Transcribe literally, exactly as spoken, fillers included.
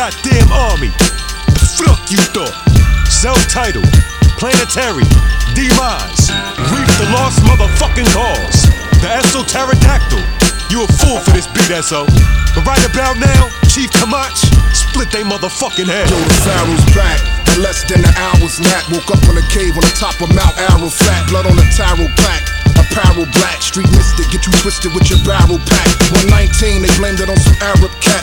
goddamn army. The fuck you thought? Self-titled, planetary, demise, reap the lost motherfucking cause. The Esoterodactyl, you a fool for this beat, S O. But right about now, Chief Kamach, split they motherfucking head. Yo, the Pharaoh's back, in less than an hour's nap. Woke up in a cave on the top of Mount Arafat. Blood on the taro plaque, apparel black. Street mystic, get you twisted with your barrel pack. one nineteen, they blamed it on some Arab cat.